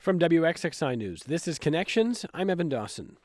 From WXXI News, this is Connections. I'm Evan Dawson.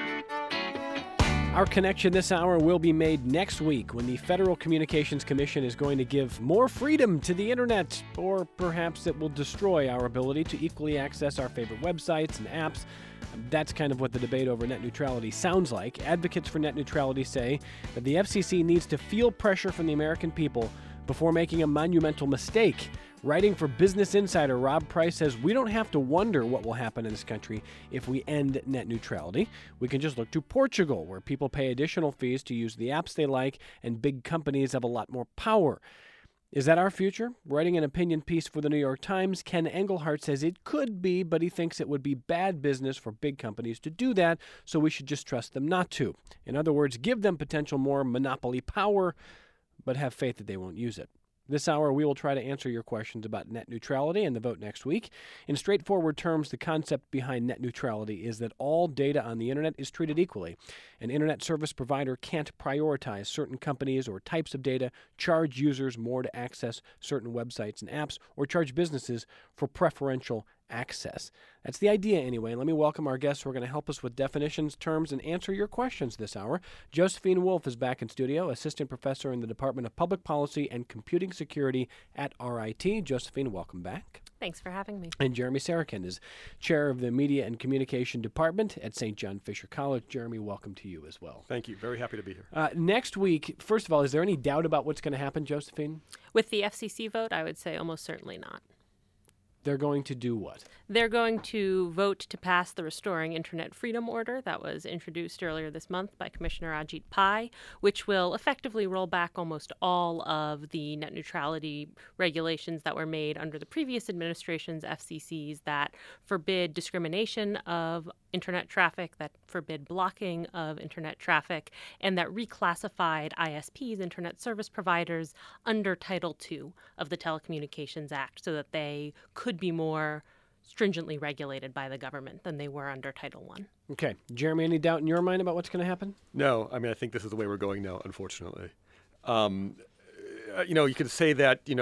Our connection this hour will be made next week when the Federal Communications Commission is going to give more freedom to the internet, or perhaps it will destroy our ability to equally access our favorite websites and apps. That's kind of what the debate over net neutrality sounds like. Advocates for net neutrality say that the FCC needs to feel pressure from the American people before making a monumental mistake. Writing for Business Insider, Rob Price says we don't have to wonder what will happen in this country if we end net neutrality. We can just look to Portugal, where people pay additional fees to use the apps they like, and big companies have a lot more power. Is that our future? Writing an opinion piece for the New York Times, Ken Engelhardt says it could be, but he thinks it would be bad business for big companies to do that, so we should just trust them not to. In other words, give them potential more monopoly power, but have faith that they won't use it. This hour, we will try to answer your questions about net neutrality and the vote next week. In straightforward terms, the concept behind net neutrality is that all data on the internet is treated equally. An internet service provider can't prioritize certain companies or types of data, charge users more to access certain websites and apps, or charge businesses for preferential access. That's the idea anyway. Let me welcome our guests who are going to help us with definitions, terms, and answer your questions this hour. Josephine Wolf is back in studio, assistant professor in the Department of Public Policy and Computing Security at RIT. Josephine, welcome back. Thanks for having me. And Jeremy Sarakin is chair of the Media and Communication Department at St. John Fisher College. Jeremy, welcome to you as well. Thank you. Very happy to be here. Next week, first of all, is there any doubt about what's going to happen, Josephine? With the FCC vote, I would say almost certainly not. They're going to do what? They're going to vote to pass the Restoring Internet Freedom Order that was introduced earlier this month by Commissioner Ajit Pai, which will effectively roll back almost all of the net neutrality regulations that were made under the previous administration's FCCs that forbid discrimination of internet traffic, that forbid blocking of internet traffic, and that reclassified ISPs, internet service providers, under Title II of the Telecommunications Act so that they could be more stringently regulated by the government than they were under Title I. Okay. Jeremy, any doubt in your mind about what's going to happen? No, I mean, I think this is the way we're going now, unfortunately. You could say that, in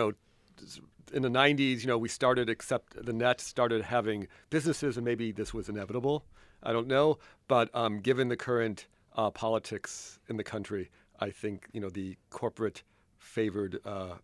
the 90s, we started, except the net started having businesses, and maybe this was inevitable. I don't know. But given the current politics in the country, I think, the corporate favored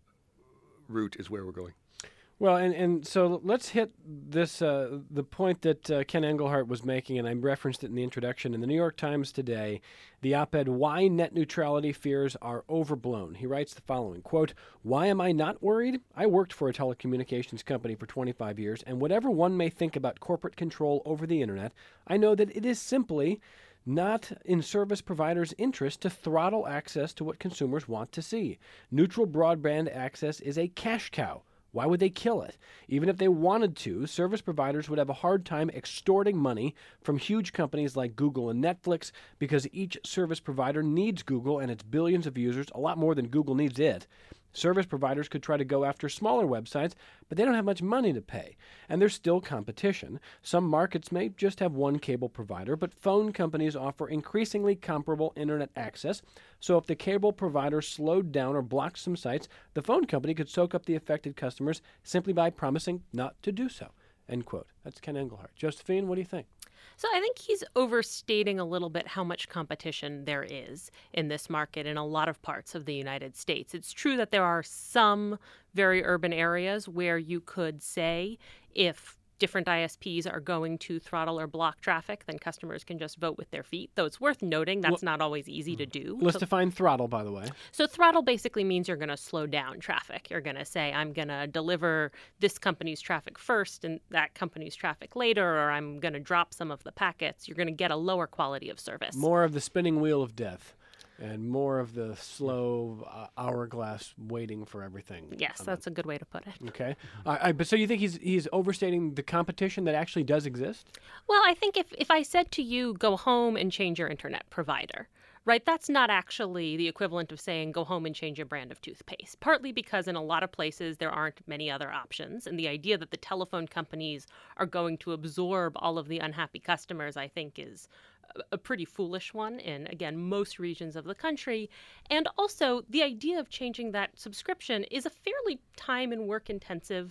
route is where we're going. Well, and so let's hit this, the point that Ken Engelhardt was making, and I referenced it in the introduction. In the New York Times today, the op-ed, Why Net Neutrality Fears Are Overblown. He writes the following, quote, "Why am I not worried? I worked for a telecommunications company for 25 years, and whatever one may think about corporate control over the internet, I know that it is simply not in service providers' interest to throttle access to what consumers want to see. Neutral broadband access is a cash cow. Why would they kill it? Even if they wanted to, service providers would have a hard time extorting money from huge companies like Google and Netflix because each service provider needs Google and its billions of users a lot more than Google needs it. Service providers could try to go after smaller websites, but they don't have much money to pay. And there's still competition. Some markets may just have one cable provider, but phone companies offer increasingly comparable internet access. So if the cable provider slowed down or blocked some sites, the phone company could soak up the affected customers simply by promising not to do so." End quote. That's Ken Engelhardt. Josephine, what do you think? So I think he's overstating a little bit how much competition there is in this market in a lot of parts of the United States. It's true that there are some very urban areas where you could say if different ISPs are going to throttle or block traffic, then customers can just vote with their feet. Though it's worth noting that's not always easy to do. Let's define throttle, by the way. So throttle basically means you're going to slow down traffic. You're going to say, I'm going to deliver this company's traffic first and that company's traffic later, or I'm going to drop some of the packets. You're going to get a lower quality of service. More of the spinning wheel of death. And more of the slow hourglass waiting for everything. Yes, that's a good way to put it. Okay. But so you think he's overstating the competition that actually does exist? Well, I think if I said to you, go home and change your internet provider, right, that's not actually the equivalent of saying go home and change your brand of toothpaste, partly because in a lot of places there aren't many other options. And the idea that the telephone companies are going to absorb all of the unhappy customers, I think, is a pretty foolish one in, again, most regions of the country. And also, the idea of changing that subscription is a fairly time and work-intensive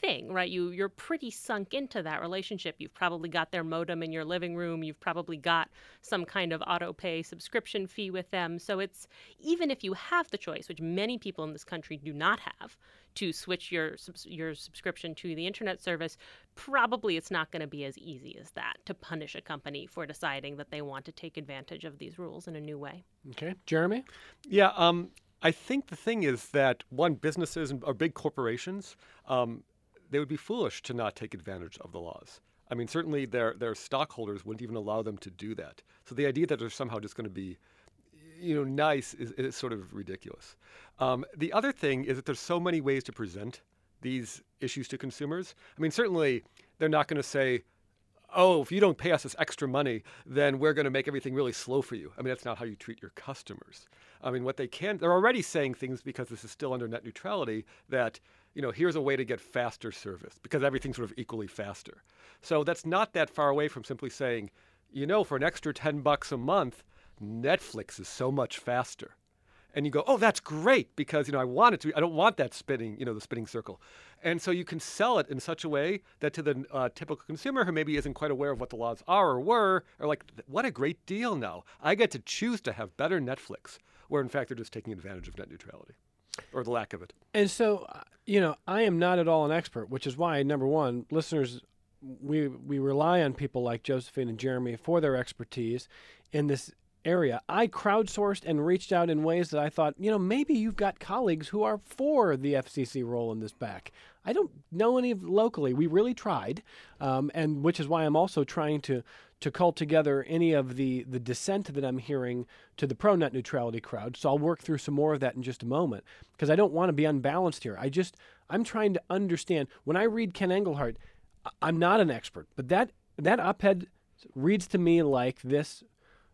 thing, right? You're pretty sunk into that relationship. You've probably got their modem in your living room. You've probably got some kind of auto pay subscription fee with them. So it's, even if you have the choice, which many people in this country do not have, to switch your subscription to the internet service, probably it's not going to be as easy as that to punish a company for deciding that they want to take advantage of these rules in a new way. Okay. Jeremy? Yeah, I think the thing is that, one, businesses or big corporations, they would be foolish to not take advantage of the laws. I mean, certainly their stockholders wouldn't even allow them to do that. So the idea that they're somehow just going to be nice is sort of ridiculous. The other thing is that there's so many ways to present these issues to consumers. I mean, certainly they're not going to say, oh, if you don't pay us this extra money, then we're going to make everything really slow for you. I mean, that's not how you treat your customers. I mean, they're already saying things, because this is still under net neutrality, that, here's a way to get faster service, because everything's sort of equally faster. So that's not that far away from simply saying, for an extra $10 a month, Netflix is so much faster. And you go, oh, that's great, because, I want it to. I don't want that spinning, the spinning circle. And so you can sell it in such a way that to the typical consumer who maybe isn't quite aware of what the laws are or were, are like, what a great deal now. I get to choose to have better Netflix, where in fact they're just taking advantage of net neutrality, or the lack of it. And so, I am not at all an expert, which is why, number one, listeners, we rely on people like Josephine and Jeremy for their expertise in this area. I crowdsourced and reached out in ways that I thought, maybe you've got colleagues who are for the FCC rolling this back. I don't know any locally. We really tried, and which is why I'm also trying to cull together any of the dissent that I'm hearing to the pro-net neutrality crowd. So I'll work through some more of that in just a moment, because I don't want to be unbalanced here. I'm trying to understand. When I read Ken Engelhardt, I'm not an expert, but that op-ed reads to me like this,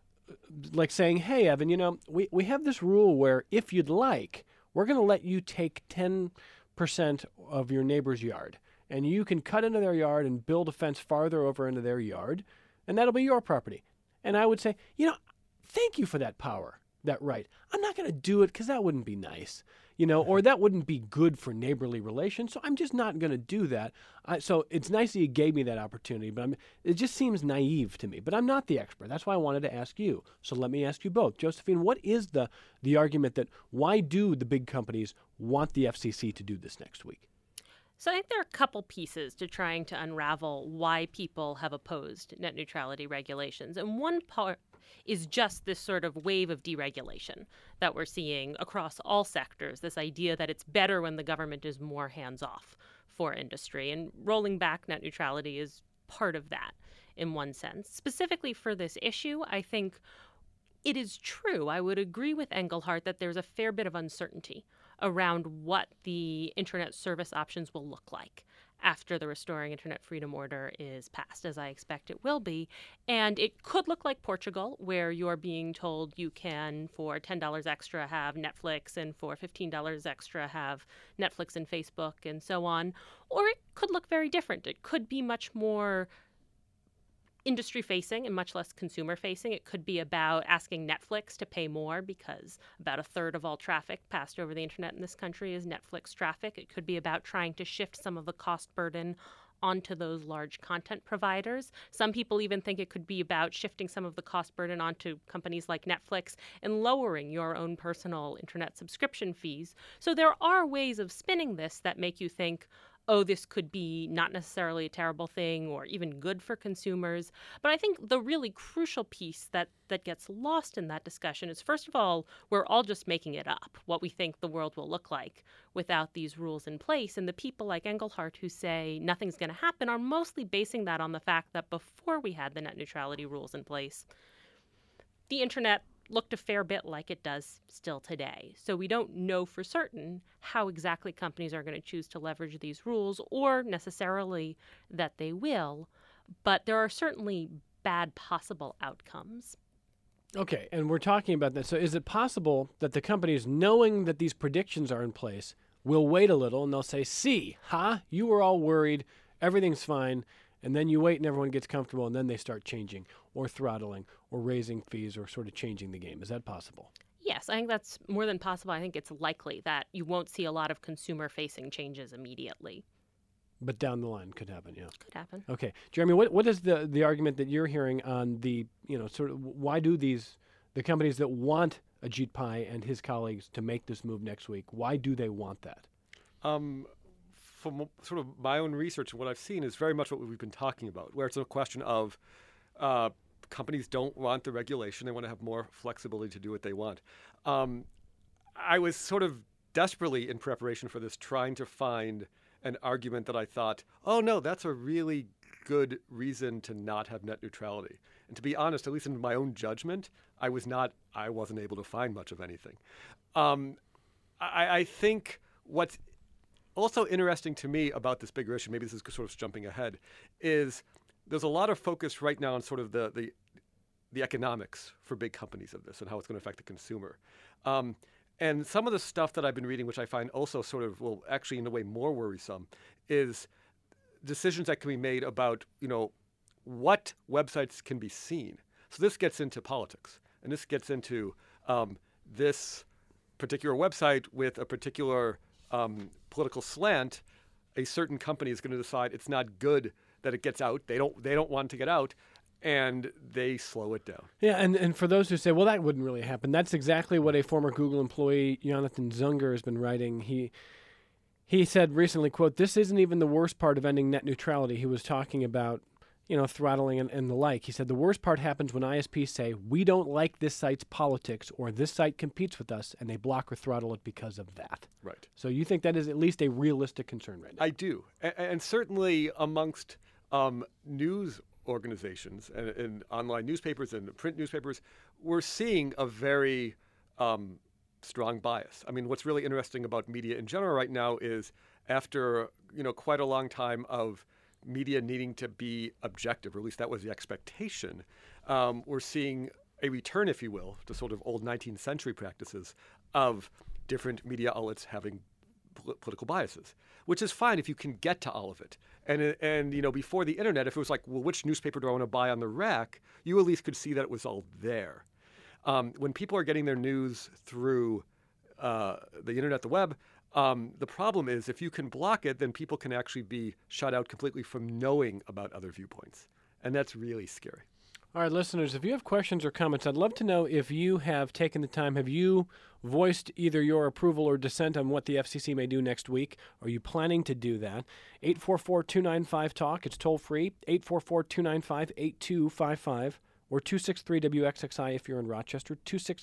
like saying, hey, Evan, we have this rule where if you'd like, we're going to let you take 10% of your neighbor's yard, and you can cut into their yard and build a fence farther over into their yard, and that'll be your property. And I would say, thank you for that power, that right. I'm not going to do it because that wouldn't be nice, or that wouldn't be good for neighborly relations. So I'm just not going to do that. So it's nice that you gave me that opportunity, but it just seems naive to me. But I'm not the expert. That's why I wanted to ask you. So let me ask you both. Josephine, what is the argument that why do the big companies want the FCC to do this next week? So I think there are a couple pieces to trying to unravel why people have opposed net neutrality regulations. And one part is just this sort of wave of deregulation that we're seeing across all sectors, this idea that it's better when the government is more hands-off for industry. And rolling back net neutrality is part of that in one sense. Specifically for this issue, I think it is true. I would agree with Engelhardt that there's a fair bit of uncertainty around what the internet service options will look like after the Restoring Internet Freedom Order is passed, as I expect it will be. And it could look like Portugal, where you're being told you can, for $10 extra, have Netflix, and for $15 extra, have Netflix and Facebook and so on. Or it could look very different. It could be much more industry-facing and much less consumer-facing. It could be about asking Netflix to pay more, because about a third of all traffic passed over the internet in this country is Netflix traffic. It could be about trying to shift some of the cost burden onto those large content providers. Some people even think it could be about shifting some of the cost burden onto companies like Netflix and lowering your own personal internet subscription fees. So there are ways of spinning this that make you think, oh, this could be not necessarily a terrible thing or even good for consumers. But I think the really crucial piece that gets lost in that discussion is, first of all, we're all just making it up, what we think the world will look like without these rules in place. And the people like Engelhardt who say nothing's going to happen are mostly basing that on the fact that before we had the net neutrality rules in place, the internet looked a fair bit like it does still today. So we don't know for certain how exactly companies are going to choose to leverage these rules, or necessarily that they will, but there are certainly bad possible outcomes. Okay, and we're talking about that. So is it possible that the companies, knowing that these predictions are in place, will wait a little and they'll say, see, you were all worried, everything's fine, and then you wait and everyone gets comfortable, and then they start changing or throttling or raising fees or sort of changing the game. Is that possible? Yes, I think that's more than possible. I think it's likely that you won't see a lot of consumer-facing changes immediately. But down the line could happen, yeah. Could happen. Okay. Jeremy, what is the argument that you're hearing on the, sort of why do the companies that want Ajit Pai and his colleagues to make this move next week, why do they want that? From sort of my own research, what I've seen is very much what we've been talking about, where it's a question of companies don't want the regulation. They want to have more flexibility to do what they want. I was sort of desperately in preparation for this trying to find an argument that I thought, oh, no, that's a really good reason to not have net neutrality. And to be honest, at least in my own judgment, I wasn't able to find much of anything. I think what's also interesting to me about this bigger issue, maybe this is sort of jumping ahead, is there's a lot of focus right now on sort of the economics for big companies of this and how it's going to affect the consumer. And some of the stuff that I've been reading, which I find also sort of, well, actually in a way more worrisome, is decisions that can be made about, what websites can be seen. So this gets into politics, and this gets into this particular website with a particular political slant. A certain company is going to decide it's not good that it gets out. They don't want it to get out, and they slow it down. Yeah, and for those who say, well, that wouldn't really happen, that's exactly what a former Google employee, Jonathan Zunger, has been writing. He said recently, quote, "This isn't even the worst part of ending net neutrality." He was talking about, throttling and the like. He said, the worst part happens when ISPs say, we don't like this site's politics or this site competes with us, and they block or throttle it because of that. Right. So you think that is at least a realistic concern right now? I do. And certainly amongst news organizations and online newspapers and print newspapers, we're seeing a very strong bias. I mean, what's really interesting about media in general right now is after, quite a long time of media needing to be objective, or at least that was the expectation, we're seeing a return, if you will, to sort of old 19th century practices of different media outlets having political biases, which is fine if you can get to all of it. And before the internet, if it was like, well, which newspaper do I want to buy on the rack, you at least could see that it was all there. When people are getting their news through the internet, the web, the problem is if you can block it, then people can actually be shut out completely from knowing about other viewpoints. And that's really scary. All right, listeners, if you have questions or comments, I'd love to know if you have taken the time. Have you voiced either your approval or dissent on what the FCC may do next week? Are you planning to do that? 844-295-TALK. It's toll free. 844-295-8255 or 263-WXXI if you're in Rochester,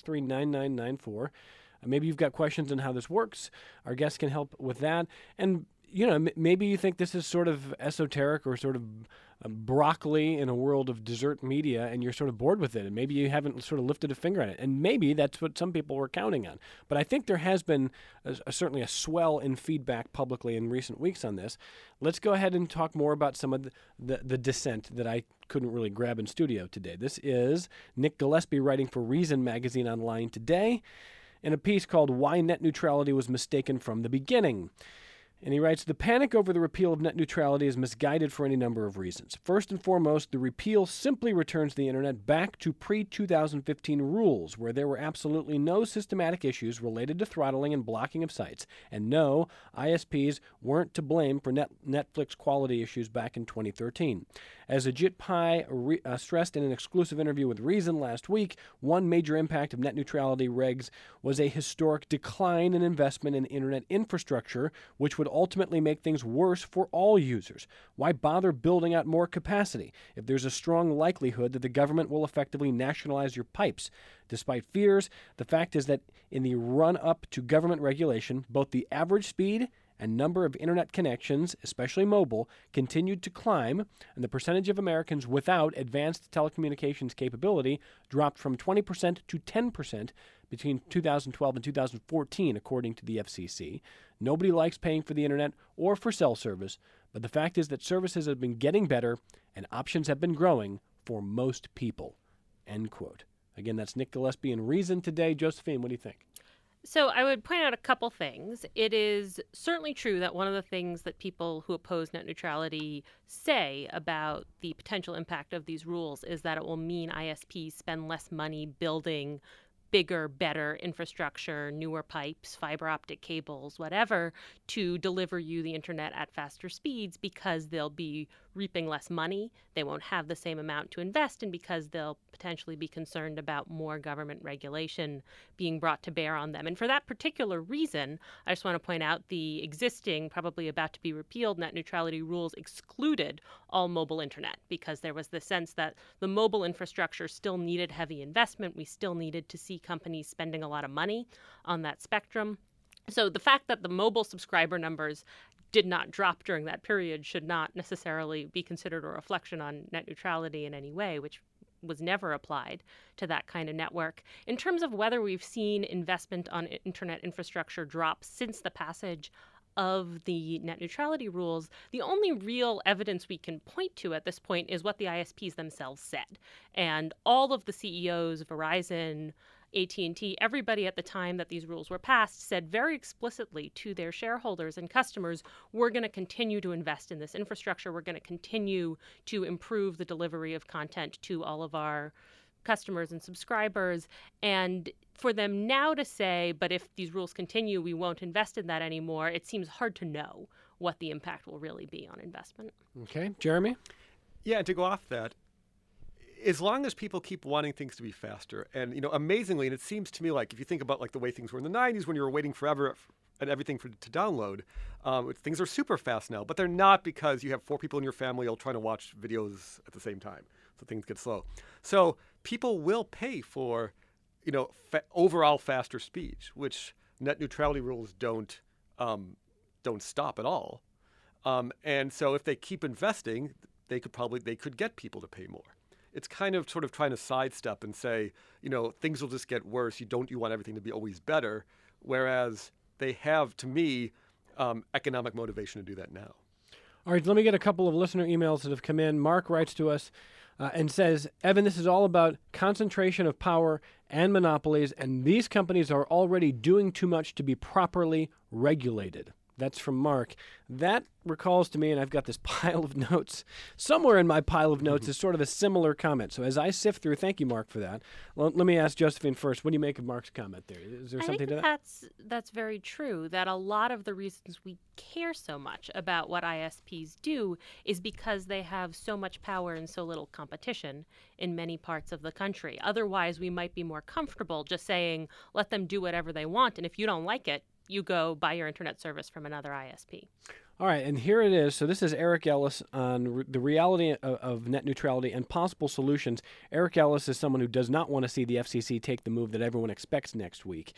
263-9994. Maybe you've got questions on how this works. Our guests can help with that. And, maybe you think this is sort of esoteric or sort of broccoli in a world of dessert media, and you're sort of bored with it, and maybe you haven't sort of lifted a finger on it. And maybe that's what some people were counting on. But I think there has been certainly a swell in feedback publicly in recent weeks on this. Let's go ahead and talk more about some of the dissent that I couldn't really grab in studio today. This is Nick Gillespie writing for Reason Magazine Online today in a piece called Why Net Neutrality Was Mistaken from the Beginning. And he writes, the panic over the repeal of net neutrality is misguided for any number of reasons. First and foremost, the repeal simply returns the internet back to pre-2015 rules, where there were absolutely no systematic issues related to throttling and blocking of sites. And no, ISPs weren't to blame for Netflix quality issues back in 2013. As Ajit Pai stressed in an exclusive interview with Reason last week, one major impact of net neutrality regs was a historic decline in investment in internet infrastructure, which would ultimately make things worse for all users. Why bother building out more capacity if there's a strong likelihood that the government will effectively nationalize your pipes? Despite fears, the fact is that in the run-up to government regulation, both the average speed and number of internet connections, especially mobile, continued to climb, and the percentage of Americans without advanced telecommunications capability dropped from 20% to 10% between 2012 and 2014, according to the FCC. Nobody likes paying for the internet or for cell service, but the fact is that services have been getting better and options have been growing for most people. End quote. Again, that's Nick Gillespie in Reason today. Josephine, what do you think? So I would point out a couple things. It is certainly true that one of the things that people who oppose net neutrality say about the potential impact of these rules is that it will mean ISPs spend less money building bigger, better infrastructure, newer pipes, fiber optic cables, whatever, to deliver you the internet at faster speeds because they'll be reaping less money. They won't have the same amount to invest, and because they'll potentially be concerned about more government regulation being brought to bear on them. And for that particular reason, I just want to point out the existing, probably about to be repealed, net neutrality rules excluded all mobile internet because there was the sense that the mobile infrastructure still needed heavy investment. We still needed to see companies spending a lot of money on that spectrum. So the fact that the mobile subscriber numbers did not drop during that period should not necessarily be considered a reflection on net neutrality in any way, which was never applied to that kind of network. In terms of whether we've seen investment on internet infrastructure drop since the passage of the net neutrality rules, the only real evidence we can point to at this point is what the ISPs themselves said. And all of the CEOs, Verizon, AT&T, everybody at the time that these rules were passed said very explicitly to their shareholders and customers, we're going to continue to invest in this infrastructure. We're going to continue to improve the delivery of content to all of our customers and subscribers. And for them now to say, but if these rules continue, we won't invest in that anymore, it seems hard to know what the impact will really be on investment. Okay. Jeremy? Yeah, and to go off that, as long as people keep wanting things to be faster, and amazingly, and it seems to me like if you think about like the way things were in the 90s when you were waiting forever and everything to download, things are super fast now, but they're not because you have 4 people in your family all trying to watch videos at the same time, so things get slow. So people will pay for overall faster speeds, which net neutrality rules don't stop at all. And so if they keep investing, they could get people to pay more. It's kind of sort of trying to sidestep and say, things will just get worse. You want everything to be always better, whereas they have, to me, economic motivation to do that now. All right, let me get a couple of listener emails that have come in. Mark writes to us and says, Evan, this is all about concentration of power and monopolies, and these companies are already doing too much to be properly regulated. That's from Mark. That recalls to me, and I've got this pile of notes. Somewhere in my pile of notes is sort of a similar comment. So as I sift through, thank you, Mark, for that. Well, let me ask Josephine first. What do you make of Mark's comment there? Is there something to that? That's very true, that a lot of the reasons we care so much about what ISPs do is because they have so much power and so little competition in many parts of the country. Otherwise, we might be more comfortable just saying, let them do whatever they want, and if you don't like it, you go buy your internet service from another ISP. All right, and here it is. So this is Eric Ellis on the reality of net neutrality and possible solutions. Eric Ellis is someone who does not want to see the FCC take the move that everyone expects next week.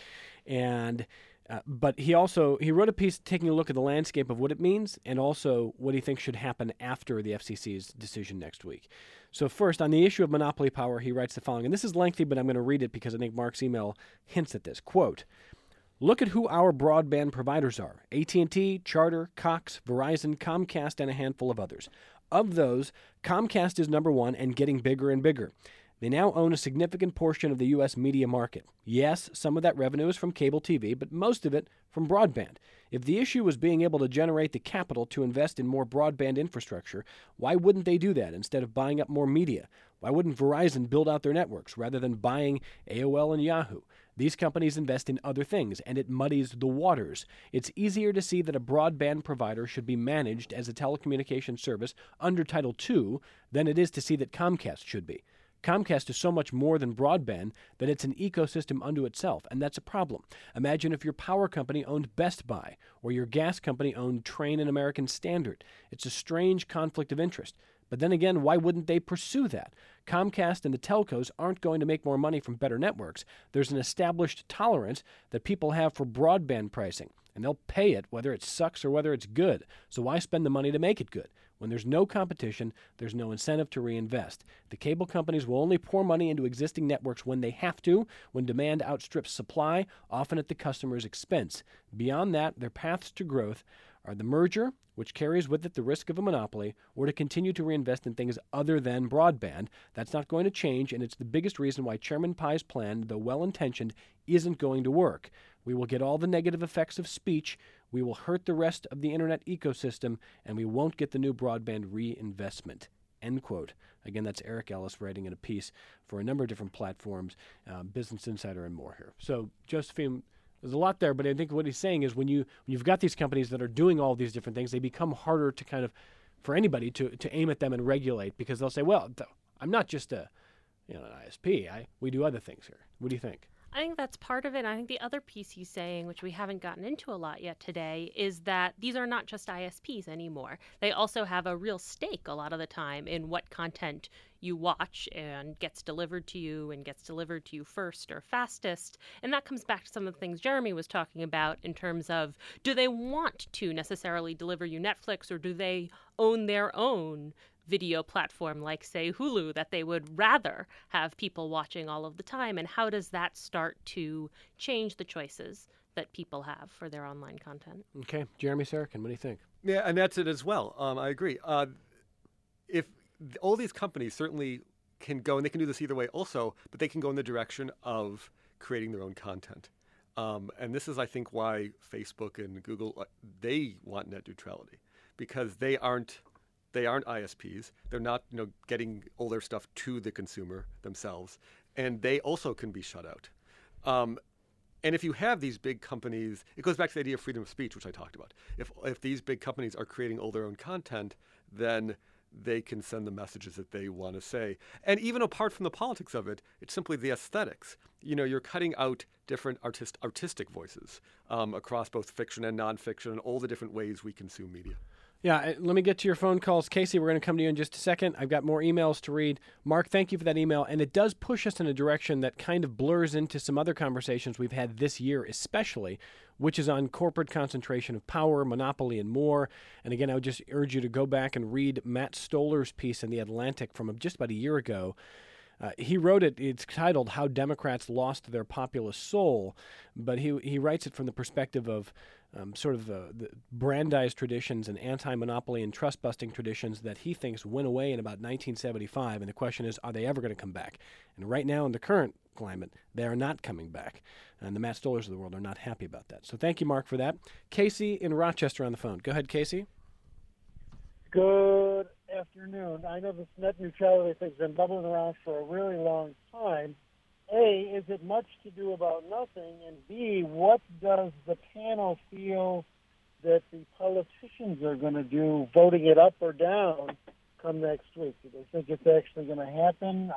And but he wrote a piece taking a look at the landscape of what it means and also what he thinks should happen after the FCC's decision next week. So first, on the issue of monopoly power, he writes the following, and this is lengthy, but I'm going to read it because I think Mark's email hints at this. Quote, look at who our broadband providers are. AT&T, Charter, Cox, Verizon, Comcast, and a handful of others. Of those, Comcast is number 1 and getting bigger and bigger. They now own a significant portion of the U.S. media market. Yes, some of that revenue is from cable TV, but most of it from broadband. If the issue was being able to generate the capital to invest in more broadband infrastructure, why wouldn't they do that instead of buying up more media? Why wouldn't Verizon build out their networks rather than buying AOL and Yahoo? These companies invest in other things, and it muddies the waters. It's easier to see that a broadband provider should be managed as a telecommunications service under Title II than it is to see that Comcast should be. Comcast is so much more than broadband that it's an ecosystem unto itself, and that's a problem. Imagine if your power company owned Best Buy, or your gas company owned Trane and American Standard. It's a strange conflict of interest. But then again, why wouldn't they pursue that? Comcast and the telcos aren't going to make more money from better networks. There's an established tolerance that people have for broadband pricing, and they'll pay it whether it sucks or whether it's good. So why spend the money to make it good? When there's no competition, there's no incentive to reinvest. The cable companies will only pour money into existing networks when they have to, when demand outstrips supply, often at the customer's expense. Beyond that, their paths to growth are the merger, which carries with it the risk of a monopoly, or to continue to reinvest in things other than broadband. That's not going to change, and it's the biggest reason why Chairman Pai's plan, though well-intentioned, isn't going to work. We will get all the negative effects of speech, we will hurt the rest of the internet ecosystem, and we won't get the new broadband reinvestment. end quote. Again, that's Eric Ellis writing in a piece for a number of different platforms, Business Insider and more here. So, Josephine, there's a lot there, but I think what he's saying is when you've got these companies that are doing all these different things, they become harder to kind of, for anybody to aim at them and regulate, because they'll say, well, I'm not just an ISP. We do other things here. What do you think? I think that's part of it. I think the other piece he's saying, which we haven't gotten into a lot yet today, is that these are not just ISPs anymore. They also have a real stake a lot of the time in what content you watch and gets delivered to you and gets delivered to you first or fastest. And that comes back to some of the things Jeremy was talking about in terms of, do they want to necessarily deliver you Netflix, or do they own their own video platform like, say, Hulu, that they would rather have people watching all of the time? And how does that start to change the choices that people have for their online content? Okay. Jeremy Sarakin, what do you think? Yeah, and that's it as well. I agree. If all these companies certainly can go, and they can do this either way also, but they can go in the direction of creating their own content. And this is, I think, why Facebook and Google, they want net neutrality, because they aren't ISPs. They're not, getting all their stuff to the consumer themselves, and they also can be shut out. And if you have these big companies, it goes back to the idea of freedom of speech, which I talked about. If these big companies are creating all their own content, then they can send the messages that they want to say. And even apart from the politics of it, it's simply the aesthetics. You're cutting out different artistic voices across both fiction and nonfiction and all the different ways we consume media. Yeah, let me get to your phone calls. Casey, we're going to come to you in just a second. I've got more emails to read. Mark, thank you for that email. And it does push us in a direction that kind of blurs into some other conversations we've had this year, especially, which is on corporate concentration of power, monopoly, and more. And again, I would just urge you to go back and read Matt Stoller's piece in The Atlantic from just about a year ago. He wrote it, it's titled How Democrats Lost Their Populist Soul, but he writes it from the perspective of sort of the Brandeis traditions and anti-monopoly and trust-busting traditions that he thinks went away in about 1975. And the question is, are they ever going to come back? And right now in the current climate, they are not coming back. And the Matt Stollers of the world are not happy about that. So thank you, Mark, for that. Casey in Rochester on the phone. Go ahead, Casey. Good afternoon. I know this net neutrality thing's been bubbling around for a really long time. A, is it much to do about nothing? And B, what does the panel feel that the politicians are going to do, voting it up or down, come next week? Do they think it's actually going to happen?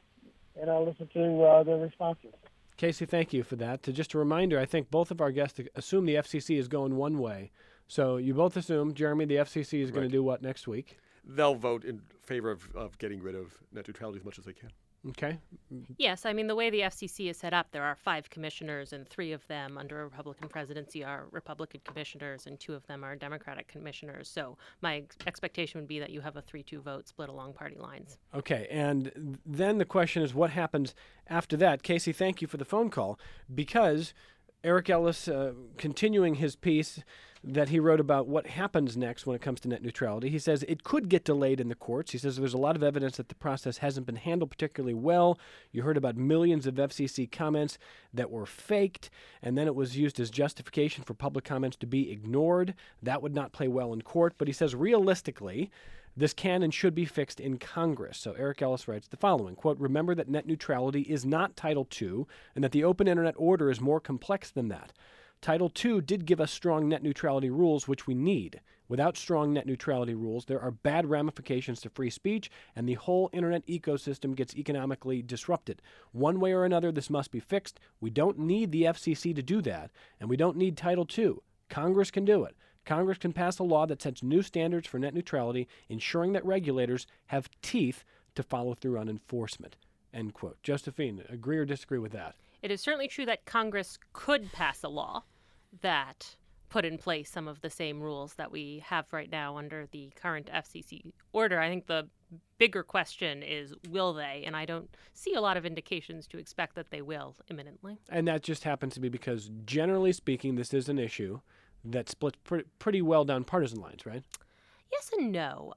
And I'll listen to their responses. Casey, thank you for that. Just a reminder, I think both of our guests assume the FCC is going one way. So you both assume, Jeremy, the FCC is going to do what next week? They'll vote in favor of getting rid of net neutrality as much as they can. Okay. Yes, I mean, the way the FCC is set up, there are 5 commissioners, and 3 of them under a Republican presidency are Republican commissioners, and 2 of them are Democratic commissioners. So my expectation would be that you have a 3-2 vote split along party lines. Okay, and then the question is what happens after that? Casey, thank you for the phone call, because Eric Ellis, continuing his piece that he wrote about what happens next when it comes to net neutrality, he says it could get delayed in the courts. He says there's a lot of evidence that the process hasn't been handled particularly well. You heard about millions of FCC comments that were faked, and then it was used as justification for public comments to be ignored. That would not play well in court, but he says realistically, this can and should be fixed in Congress. So Eric Ellis writes the following, quote, remember that net neutrality is not Title II and that the open internet order is more complex than that. Title II did give us strong net neutrality rules, which we need. Without strong net neutrality rules, there are bad ramifications to free speech, and the whole internet ecosystem gets economically disrupted. One way or another, this must be fixed. We don't need the FCC to do that, and we don't need Title II. Congress can do it. Congress can pass a law that sets new standards for net neutrality, ensuring that regulators have teeth to follow through on enforcement. End quote. Josephine, agree or disagree with that? It is certainly true that Congress could pass a law that put in place some of the same rules that we have right now under the current FCC order. I think the bigger question is, will they? And I don't see a lot of indications to expect that they will imminently. And that just happens to be because, generally speaking, this is an issue that splits pretty well down partisan lines, right? Yes and no.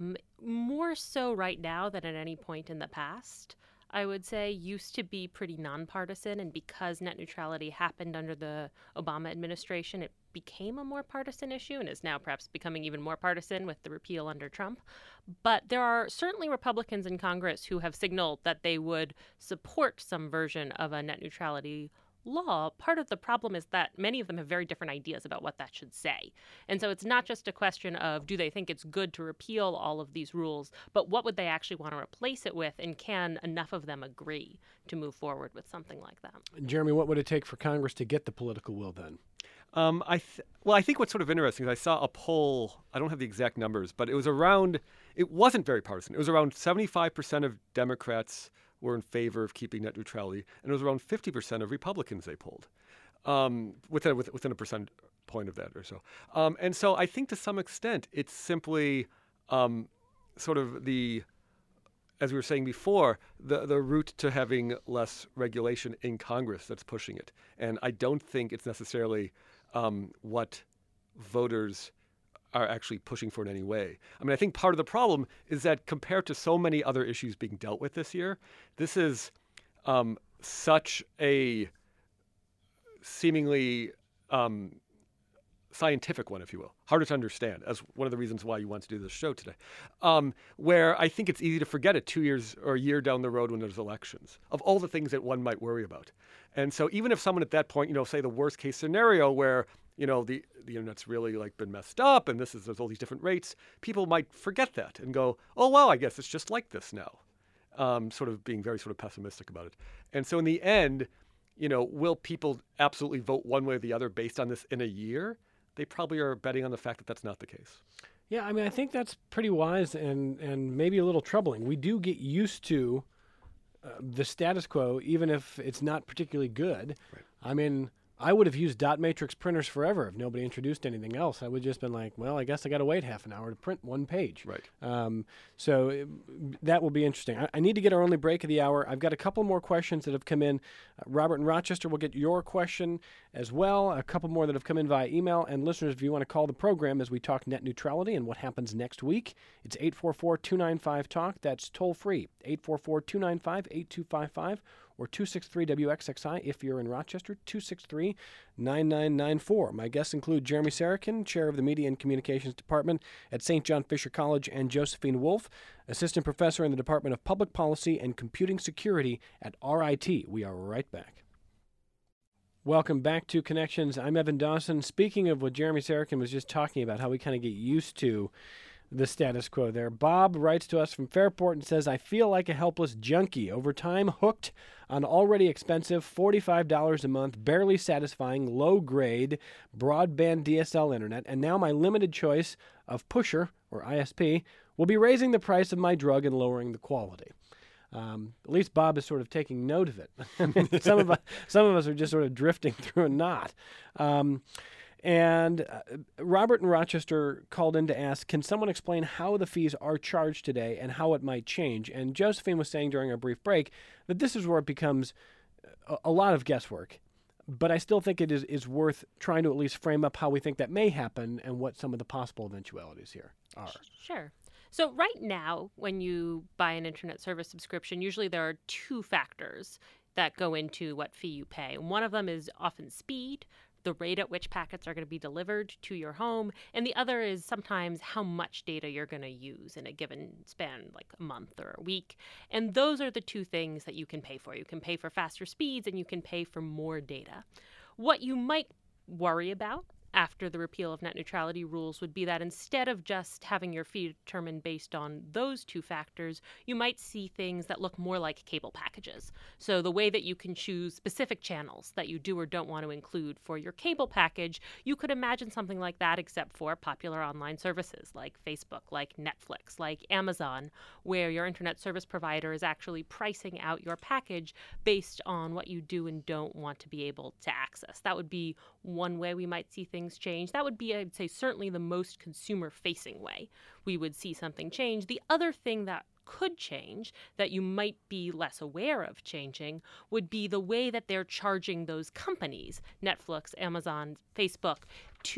More so right now than at any point in the past. I would say used to be pretty nonpartisan, and because net neutrality happened under the Obama administration, it became a more partisan issue and is now perhaps becoming even more partisan with the repeal under Trump. But there are certainly Republicans in Congress who have signaled that they would support some version of a net neutrality law. Part of the problem is that many of them have very different ideas about what that should say. And so it's not just a question of do they think it's good to repeal all of these rules, but what would they actually want to replace it with, and can enough of them agree to move forward with something like that? Jeremy, what would it take for Congress to get the political will then? I think what's sort of interesting is I saw a poll, I don't have the exact numbers, but it wasn't very partisan. It was around 75% of Democrats were in favor of keeping net neutrality, and it was around 50% of Republicans they polled, within a percent point of that or so. And so I think to some extent it's simply sort of as we were saying before, the route to having less regulation in Congress that's pushing it. And I don't think it's necessarily what voters are actually pushing for in any way. I mean, I think part of the problem is that compared to so many other issues being dealt with this year, this is such a seemingly scientific one, if you will, harder to understand, as one of the reasons why you want to do this show today, where I think it's easy to forget it 2 years or a year down the road when there's elections, of all the things that one might worry about. And so even if someone at that point, say the worst case scenario where the internet's really been messed up and there's all these different rates, people might forget that and go, oh, well, I guess it's just like this now, sort of being very sort of pessimistic about it. And so in the end, will people absolutely vote one way or the other based on this in a year? They probably are betting on the fact that that's not the case. Yeah, I mean, I think that's pretty wise and maybe a little troubling. We do get used to the status quo, even if it's not particularly good. Right. I mean, I would have used dot matrix printers forever if nobody introduced anything else. I would just been like, well, I guess I got to wait half an hour to print one page. Right. So that will be interesting. I need to get our only break of the hour. I've got a couple more questions that have come in. Robert in Rochester will get your question as well. A couple more that have come in via email. And listeners, if you want to call the program as we talk net neutrality and what happens next week, it's 844-295-TALK. That's toll free, 844-295-8255. Or 263-WXXI if you're in Rochester, 263-9994. My guests include Jeremy Sarakin, Chair of the Media and Communications Department at St. John Fisher College, and Josephine Wolf, Assistant Professor in the Department of Public Policy and Computing Security at RIT. We are right back. Welcome back to Connections. I'm Evan Dawson. Speaking of what Jeremy Sarakin was just talking about, how we kind of get used to the status quo there. Bob writes to us from Fairport and says, I feel like a helpless junkie. Over time, hooked on already expensive $45 a month, barely satisfying, low-grade broadband DSL internet, and now my limited choice of pusher, or ISP, will be raising the price of my drug and lowering the quality. At least Bob is sort of taking note of it. some of us are just sort of drifting through a knot. And Robert in Rochester called in to ask, can someone explain how the fees are charged today and how it might change? And Josephine was saying during our brief break that this is where it becomes a lot of guesswork. But I still think it is worth trying to at least frame up how we think that may happen and what some of the possible eventualities here are. Sure. So right now, when you buy an internet service subscription, usually there are two factors that go into what fee you pay. One of them is often speed, the rate at which packets are going to be delivered to your home, and the other is sometimes how much data you're going to use in a given span, like a month or a week. And those are the two things that you can pay for. You can pay for faster speeds and you can pay for more data. What you might worry about after the repeal of net neutrality rules would be that instead of just having your fee determined based on those two factors, you might see things that look more like cable packages. So the way that you can choose specific channels that you do or don't want to include for your cable package, you could imagine something like that except for popular online services like Facebook, like Netflix, like Amazon, where your internet service provider is actually pricing out your package based on what you do and don't want to be able to access. That would be one way we might see things change. That would be, I'd say, certainly the most consumer-facing way we would see something change. The other thing that could change, that you might be less aware of changing, would be the way that they're charging those companies, Netflix, Amazon, Facebook, to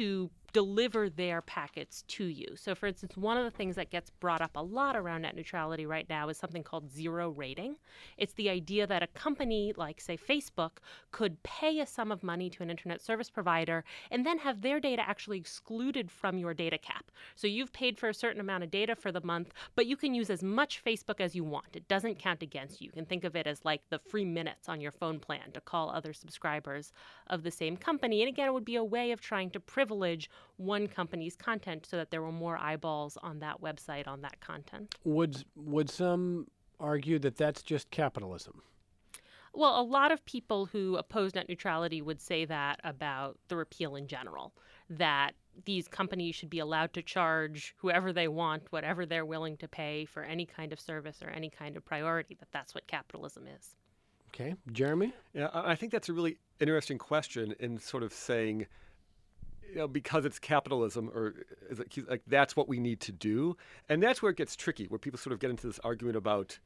deliver their packets to you. So, for instance, one of the things that gets brought up a lot around net neutrality right now is something called zero rating. It's the idea that a company like, say, Facebook could pay a sum of money to an internet service provider and then have their data actually excluded from your data cap. So you've paid for a certain amount of data for the month, but you can use as much Facebook as you want. It doesn't count against you. You can think of it as like the free minutes on your phone plan to call other subscribers of the same company. And again, it would be a way of trying to privilege one company's content so that there were more eyeballs on that website, on that content. Would some argue that that's just capitalism? Well, a lot of people who oppose net neutrality would say that about the repeal in general, that these companies should be allowed to charge whoever they want, whatever they're willing to pay for any kind of service or any kind of priority, that that's what capitalism is. Okay. Jeremy? Yeah, I think that's a really interesting question in sort of saying, because it's capitalism, or is it, like that's what we need to do, and that's where it gets tricky, where people sort of get into this argument about,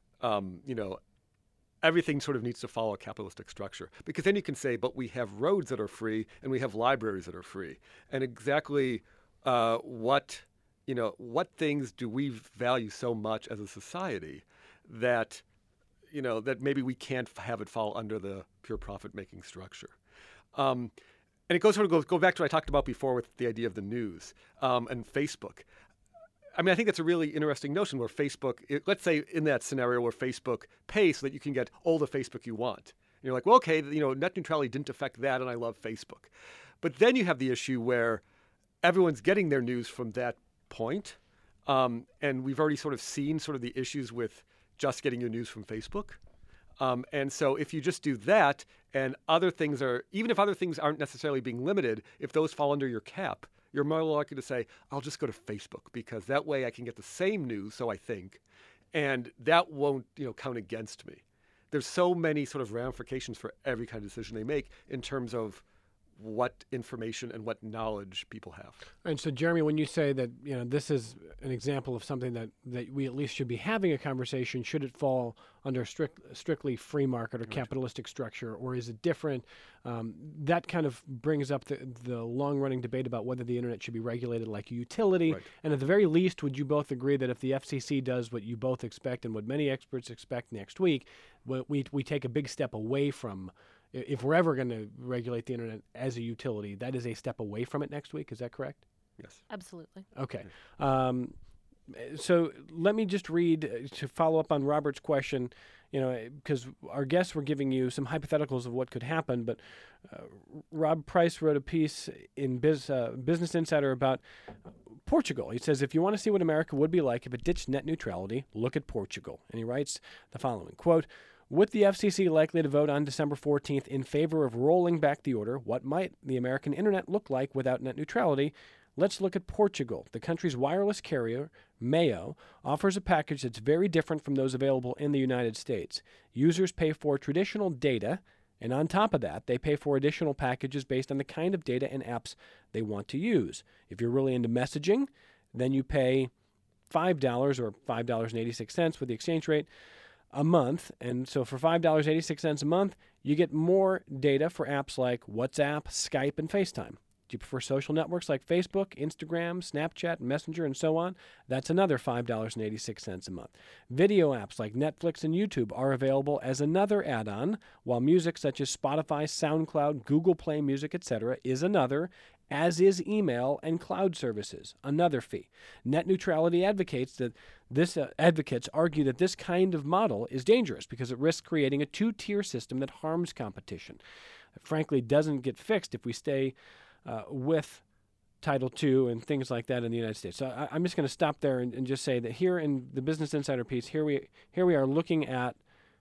everything sort of needs to follow a capitalistic structure. Because then you can say, but we have roads that are free and we have libraries that are free, and exactly what things do we value so much as a society that that maybe we can't have it fall under the pure profit-making structure. And it goes back to what I talked about before with the idea of the news and Facebook. I mean, I think that's a really interesting notion where Facebook, let's say in that scenario where Facebook pays so that you can get all the Facebook you want. And you're like, well, okay, net neutrality didn't affect that, and I love Facebook. But then you have the issue where everyone's getting their news from that point. And we've already sort of seen sort of the issues with just getting your news from Facebook. And so if you just do that and other things even if other things aren't necessarily being limited, if those fall under your cap, you're more likely to say, I'll just go to Facebook because that way I can get the same news, so I think, and that won't count against me. There's so many sort of ramifications for every kind of decision they make in terms of what information and what knowledge people have. And so, Jeremy, when you say that this is an example of something that we at least should be having a conversation, should it fall under strictly free market or capitalistic structure, or is it different? That kind of brings up the long-running debate about whether the internet should be regulated like a utility. Right. And at the very least, would you both agree that if the FCC does what you both expect and what many experts expect next week, we take a big step away from, if we're ever going to regulate the internet as a utility, that is a step away from it next week. Is that correct? Yes. Absolutely. Okay. So let me just read to follow up on Robert's question, because our guests were giving you some hypotheticals of what could happen. But Rob Price wrote a piece in Business Insider about Portugal. He says, if you want to see what America would be like if it ditched net neutrality, look at Portugal. And he writes the following, quote, with the FCC likely to vote on December 14th in favor of rolling back the order, what might the American internet look like without net neutrality? Let's look at Portugal. The country's wireless carrier, Mayo, offers a package that's very different from those available in the United States. Users pay for traditional data, and on top of that, they pay for additional packages based on the kind of data and apps they want to use. If you're really into messaging, then you pay $5 or $5.86 with the exchange rate a month. And so for $5.86 a month, you get more data for apps like WhatsApp, Skype, and FaceTime. Do you prefer social networks like Facebook, Instagram, Snapchat, Messenger, and so on? That's another $5.86 a month. Video apps like Netflix and YouTube are available as another add-on, while music such as Spotify, SoundCloud, Google Play Music, etc. is another, as is email and cloud services, another fee. Net neutrality advocates argue that this kind of model is dangerous because it risks creating a two-tier system that harms competition. It frankly doesn't get fixed if we stay with Title II and things like that in the United States. So I'm just going to stop there and just say that here in the Business Insider piece, here we are looking at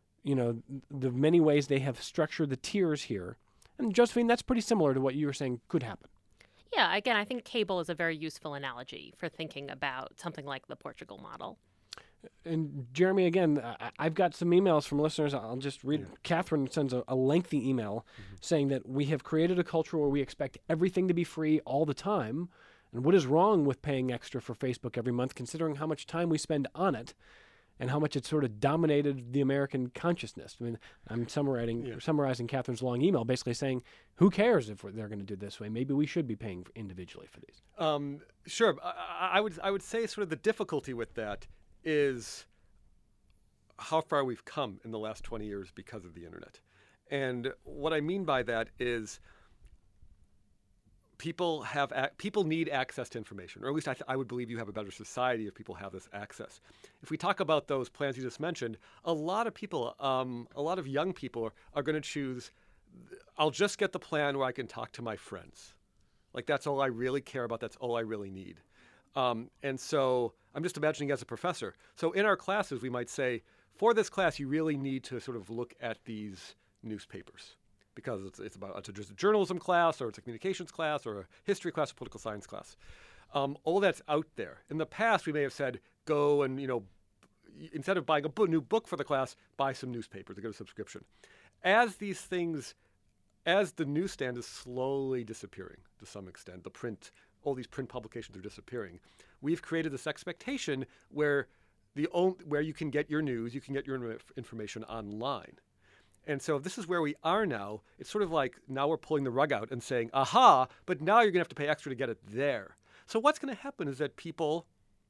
the many ways they have structured the tiers here. And Josephine, that's pretty similar to what you were saying could happen. Yeah, again, I think cable is a very useful analogy for thinking about something like the Portugal model. And Jeremy, again, I've got some emails from listeners. I'll just read. Yeah. Catherine sends a lengthy email saying that we have created a culture where we expect everything to be free all the time. And what is wrong with paying extra for Facebook every month, considering how much time we spend on it? and how much it sort of dominated the American consciousness. I mean, I'm summarizing Catherine's long email, basically saying, who cares if they're going to do it this way? Maybe we should be paying individually for these. Sure. I would say sort of the difficulty with that is how far we've come in the last 20 years because of the internet. And what I mean by that is people need access to information, or at least I would believe you have a better society if people have this access. If we talk about those plans you just mentioned, a lot of people, a lot of young people are going to choose, I'll just get the plan where I can talk to my friends. Like, that's all I really care about. That's all I really need. And so I'm just imagining as a professor. So in our classes, we might say, for this class, you really need to sort of look at these newspapers, because it's just a journalism class, or it's a communications class, or a history class, or political science class. All that's out there. In the past, we may have said, go and, instead of buying a new book for the class, buy some newspapers to get a subscription. As the newsstand is slowly disappearing to some extent, all these print publications are disappearing, we've created this expectation where you can get your news, you can get your information online. And so if this is where we are now, it's sort of like now we're pulling the rug out and saying, aha, but now you're going to have to pay extra to get it there. So what's going to happen is that people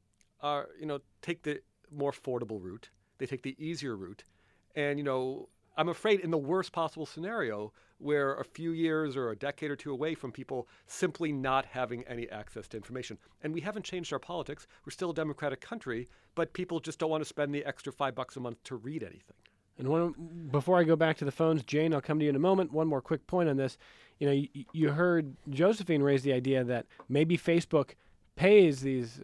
take the more affordable route. They take the easier route. And, I'm afraid in the worst possible scenario, where a few years or a decade or two away from people simply not having any access to information. And we haven't changed our politics. We're still a democratic country, but people just don't want to spend the extra $5 a month to read anything. And before I go back to the phones, Jane, I'll come to you in a moment. One more quick point on this. You heard Josephine raise the idea that maybe Facebook pays these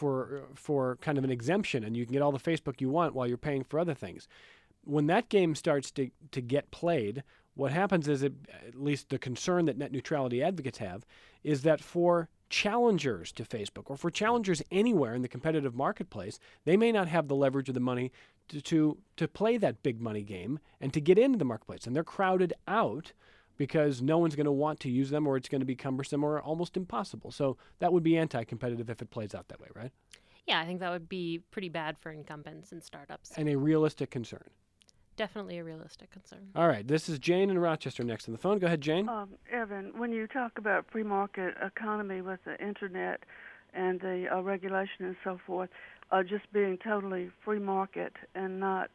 for kind of an exemption, and you can get all the Facebook you want while you're paying for other things. When that game starts to get played, what happens is, at least the concern that net neutrality advocates have, is that for challengers to Facebook, or for challengers anywhere in the competitive marketplace, they may not have the leverage or the money to play that big money game and to get into the marketplace. And they're crowded out because no one's going to want to use them, or it's going to be cumbersome or almost impossible. So that would be anti-competitive if it plays out that way, right? Yeah, I think that would be pretty bad for incumbents and startups. And a realistic concern. Definitely a realistic concern. All right, this is Jane in Rochester next on the phone. Go ahead, Jane. Evan, when you talk about free market economy with the internet and the regulation and so forth, just being totally free market and not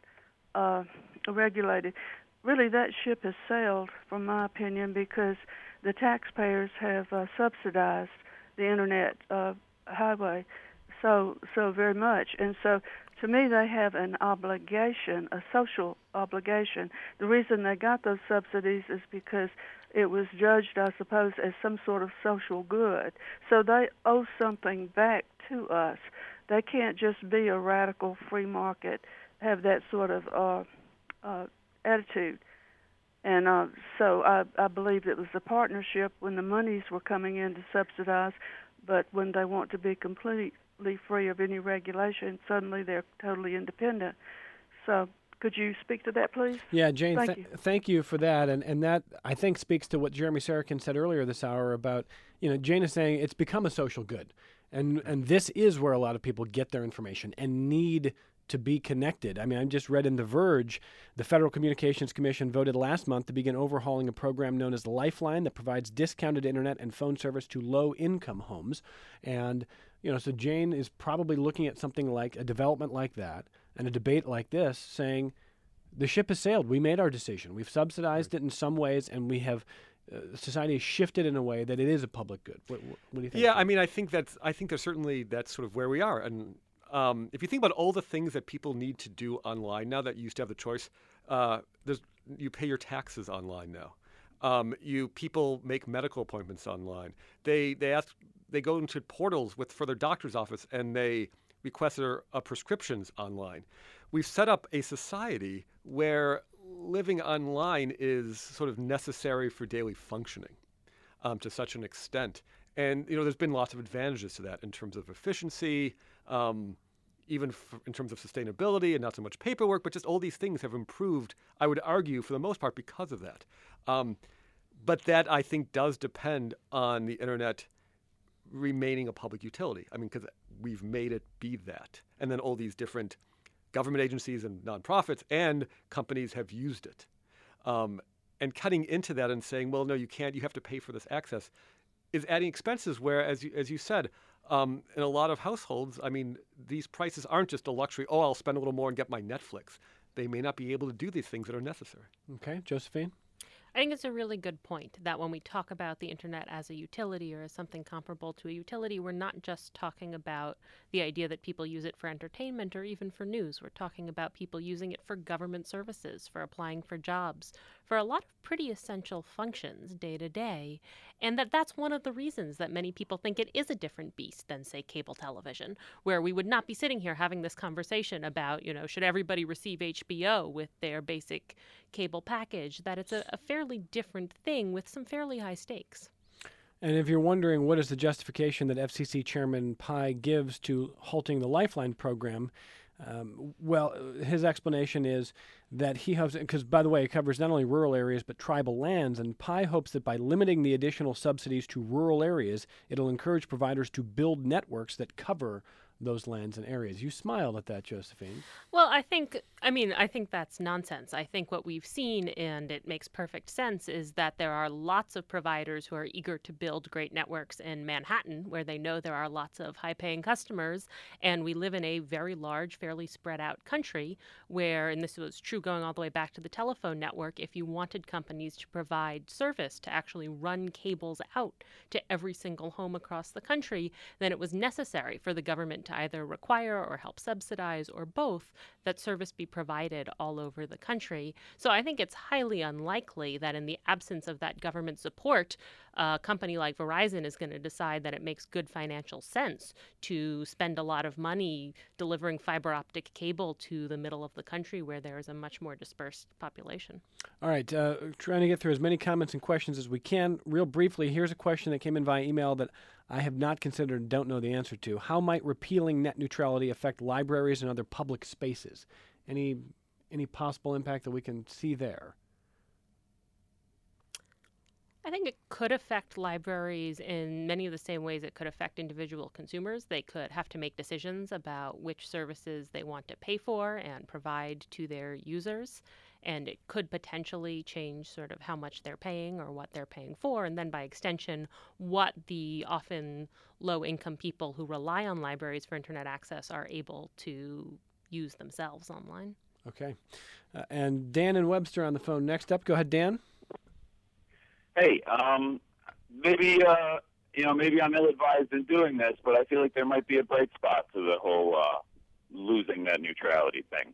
regulated, really that ship has sailed, from my opinion, because the taxpayers have subsidized the internet highway so very much. And so to me, they have an obligation, a social obligation. The reason they got those subsidies is because it was judged, I suppose, as some sort of social good. So they owe something back to us. They can't just be a radical free market, have that sort of attitude. And so I believe it was a partnership when the monies were coming in to subsidize, but when they want to be completely free of any regulation, suddenly they're totally independent. So could you speak to that, please? Yeah, Jane, Thank you for that. And that, I think, speaks to what Jeremy Sarakin said earlier this hour about, Jane is saying it's become a social good. And this is where a lot of people get their information and need to be connected. I mean, I just read in The Verge, the Federal Communications Commission voted last month to begin overhauling a program known as Lifeline that provides discounted internet and phone service to low-income homes. And, so Jane is probably looking at something like a development like that and a debate like this saying, the ship has sailed. We made our decision. We've subsidized it in some ways, and we have society has shifted in a way that it is a public good. What do you think? Yeah, I mean, I think that's sort of where we are. And if you think about all the things that people need to do online now that you used to have the choice, you pay your taxes online now. People make medical appointments online. They go into portals for their doctor's office and they request their prescriptions online. We've set up a society where living online is sort of necessary for daily functioning to such an extent. And, there's been lots of advantages to that in terms of efficiency, even in terms of sustainability and not so much paperwork, but just all these things have improved, I would argue, for the most part because of that. But that, I think, does depend on the internet remaining a public utility. I mean, because we've made it be that. And then all these different government agencies and nonprofits and companies have used it. And cutting into that and saying, well, no, you can't, you have to pay for this access, is adding expenses where, as you said, in a lot of households, I mean, these prices aren't just a luxury, oh, I'll spend a little more and get my Netflix. They may not be able to do these things that are necessary. Okay, Josephine? I think it's a really good point that when we talk about the internet as a utility or as something comparable to a utility, we're not just talking about the idea that people use it for entertainment or even for news. We're talking about people using it for government services, for applying for jobs, for a lot of pretty essential functions day to day. And that's one of the reasons that many people think it is a different beast than, say, cable television, where we would not be sitting here having this conversation about, should everybody receive HBO with their basic cable package, that it's a fairly different thing with some fairly high stakes. And if you're wondering what is the justification that FCC Chairman Pai gives to halting the Lifeline program, well, his explanation is that he hopes, because by the way, it covers not only rural areas but tribal lands, and Pai hopes that by limiting the additional subsidies to rural areas, it'll encourage providers to build networks that cover those lands and areas. You smiled at that, Josephine. Well, I think that's nonsense. I think what we've seen, and it makes perfect sense, is that there are lots of providers who are eager to build great networks in Manhattan, where they know there are lots of high-paying customers, and we live in a very large, fairly spread-out country where, and this was true going all the way back to the telephone network, if you wanted companies to provide service, to actually run cables out to every single home across the country, then it was necessary for the government to either require or help subsidize or both that service be provided all over the country. So I think it's highly unlikely that in the absence of that government support, a company like Verizon is going to decide that it makes good financial sense to spend a lot of money delivering fiber optic cable to the middle of the country where there is a much more dispersed population. All right, trying to get through as many comments and questions as we can. Real briefly, here's a question that came in via email that I have not considered and don't know the answer to. How might repealing net neutrality affect libraries and other public spaces? Any possible impact that we can see there? I think it could affect libraries in many of the same ways it could affect individual consumers. They could have to make decisions about which services they want to pay for and provide to their users. And it could potentially change sort of how much they're paying or what they're paying for, and then by extension, what the often low-income people who rely on libraries for internet access are able to use themselves online. Okay. And Dan and Webster on the phone next up. Go ahead, Dan. Hey, maybe I'm ill-advised in doing this, but I feel like there might be a bright spot to the whole losing net neutrality thing.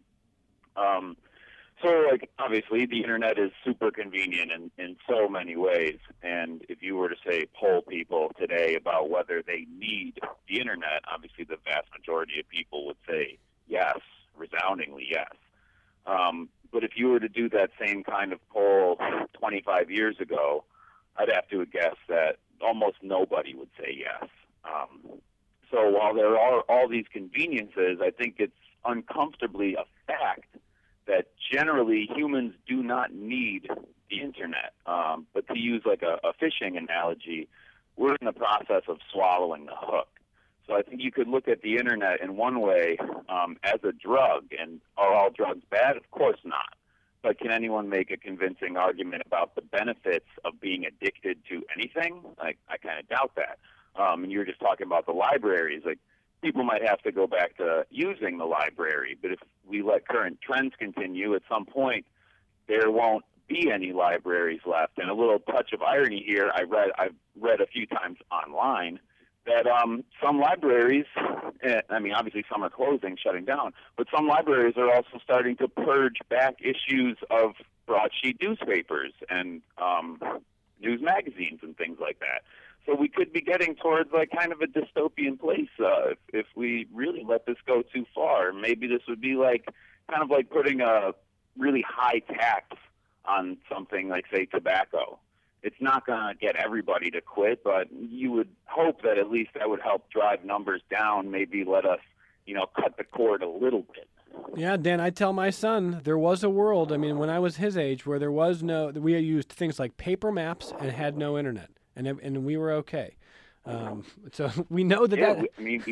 So, obviously, the internet is super convenient in so many ways. And if you were to, say, poll people today about whether they need the internet, obviously the vast majority of people would say yes, resoundingly yes. But if you were to do that same kind of poll 25 years ago, I'd have to guess that almost nobody would say yes. So while there are all these conveniences, I think it's uncomfortably a fact that generally humans do not need the internet. But to use a fishing analogy, we're in the process of swallowing the hook. So I think you could look at the internet in one way as a drug. And are all drugs bad? Of course not. But can anyone make a convincing argument about the benefits of being addicted to anything? I kind of doubt that. And you were just talking about the libraries. People might have to go back to using the library, but if we let current trends continue, at some point there won't be any libraries left. And a little touch of irony here, I've read a few times online that some libraries, obviously some are closing, shutting down, but some libraries are also starting to purge back issues of broadsheet newspapers and news magazines and things like that. So we could be getting towards kind of a dystopian place if we really let this go too far. Maybe this would be kind of like putting a really high tax on something like, say, tobacco. It's not going to get everybody to quit, but you would hope that at least that would help drive numbers down, maybe let us, cut the cord a little bit. Yeah, Dan, I tell my son there was a world, when I was his age, where we used things like paper maps and had no internet. And we were okay. So we know that. Yeah,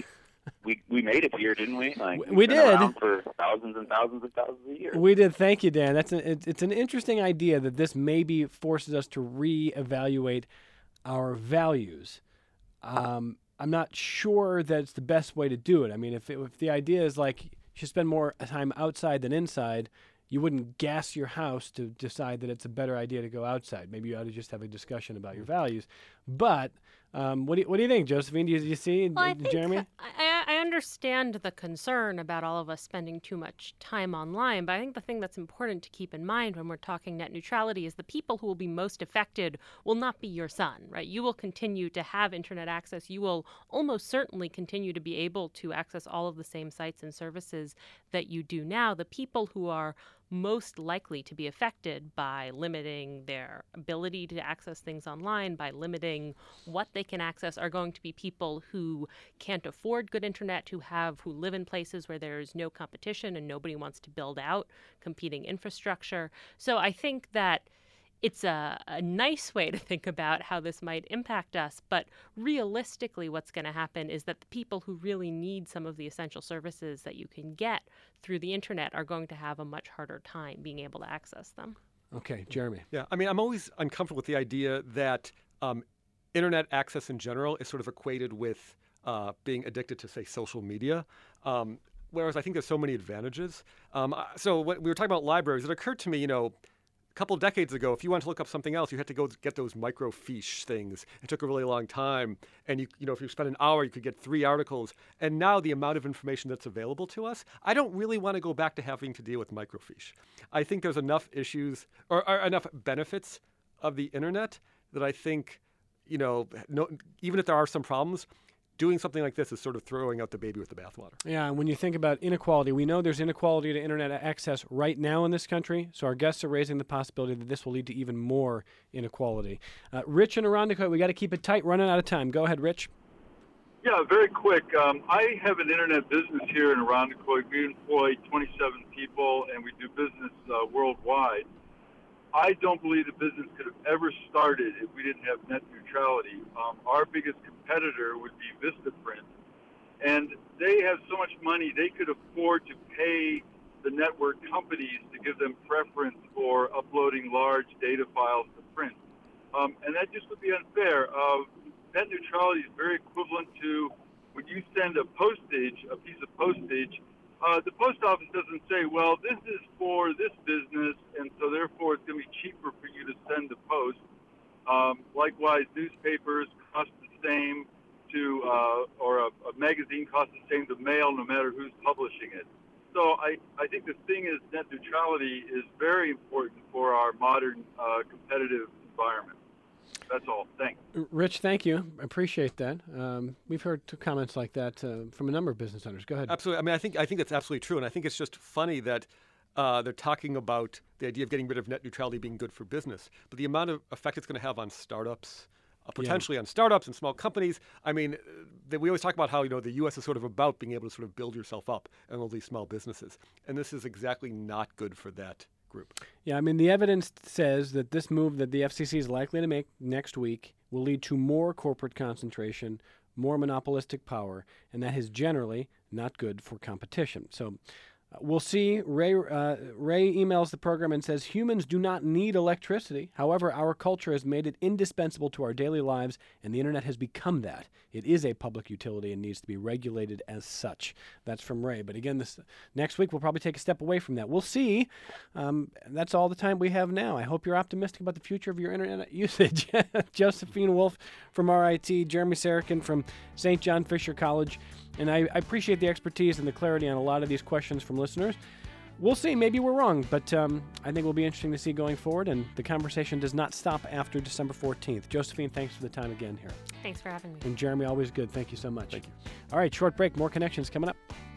we made it here, didn't we? Like, We we've been did. around for thousands and thousands and thousands of years. We did. Thank you, Dan. It's an interesting idea that this maybe forces us to reevaluate our values. I'm not sure that it's the best way to do it. I mean, if the idea is like you should spend more time outside than inside, you wouldn't gas your house to decide that it's a better idea to go outside. Maybe you ought to just have a discussion about your values. But what do you think, Josephine? Do you see, Well, I think Jeremy? I understand the concern about all of us spending too much time online, but I think the thing that's important to keep in mind when we're talking net neutrality is the people who will be most affected will not be your son, right? You will continue to have internet access. You will almost certainly continue to be able to access all of the same sites and services that you do now. The people who are most likely to be affected by limiting their ability to access things online, by limiting what they can access, are going to be people who can't afford good internet, who live in places where there's no competition and nobody wants to build out competing infrastructure. So I think that it's a nice way to think about how this might impact us, but realistically what's going to happen is that the people who really need some of the essential services that you can get through the internet are going to have a much harder time being able to access them. Okay, Jeremy. Yeah, I mean, I'm always uncomfortable with the idea that internet access in general is sort of equated with being addicted to, say, social media. Whereas I think there's so many advantages. So when we were talking about libraries, it occurred to me, a couple decades ago, if you wanted to look up something else, you had to go get those microfiche things. It took a really long time. And if you spent an hour, you could get 3 articles. And now the amount of information that's available to us, I don't really want to go back to having to deal with microfiche. I think there's enough issues or enough benefits of the internet that I think, even if there are some problems, doing something like this is sort of throwing out the baby with the bathwater. Yeah, and when you think about inequality, we know there's inequality to internet access right now in this country, so our guests are raising the possibility that this will lead to even more inequality. Rich in Irondequoit, we got to keep it tight, running out of time. Go ahead, Rich. Yeah, very quick. I have an internet business here in Irondequoit. We employ 27 people, and we do business worldwide. I don't believe the business could have ever started if we didn't have net neutrality. Our biggest competitor would be Vistaprint, and they have so much money they could afford to pay the network companies to give them preference for uploading large data files to print. And that just would be unfair. Net neutrality is very equivalent to when you send a piece of postage, the post office doesn't say, well, this is for this business, and so therefore it's going to be cheaper for you to send the post. Likewise, newspapers cost the same or a magazine costs the same to mail no matter who's publishing it. So I think the thing is net neutrality is very important for our modern competitive environment. That's all. Thanks. Rich, thank you. I appreciate that. We've heard comments like that from a number of business owners. Go ahead. Absolutely. I mean, I think that's absolutely true, and I think it's just funny that they're talking about the idea of getting rid of net neutrality being good for business, but the amount of effect it's going to have on startups, potentially on startups and small companies. I mean, we always talk about how the U.S. is sort of about being able to sort of build yourself up and all these small businesses, and this is exactly not good for that group. Yeah, I mean, the evidence says that this move that the FCC is likely to make next week will lead to more corporate concentration, more monopolistic power, and that is generally not good for competition. So we'll see. Ray emails the program and says, humans do not need electricity. However, our culture has made it indispensable to our daily lives, and the internet has become that. It is a public utility and needs to be regulated as such. That's from Ray. But again, this next week we'll probably take a step away from that. We'll see. That's all the time we have now. I hope you're optimistic about the future of your internet usage. Josephine Wolf from RIT, Jeremy Sarakin from St. John Fisher College. And I appreciate the expertise and the clarity on a lot of these questions from listeners. We'll see. Maybe we're wrong, but I think it will be interesting to see going forward, and the conversation does not stop after December 14th. Josephine, thanks for the time again here. Thanks for having me. And Jeremy, always good. Thank you so much. Thank you. All right, short break. More Connections coming up.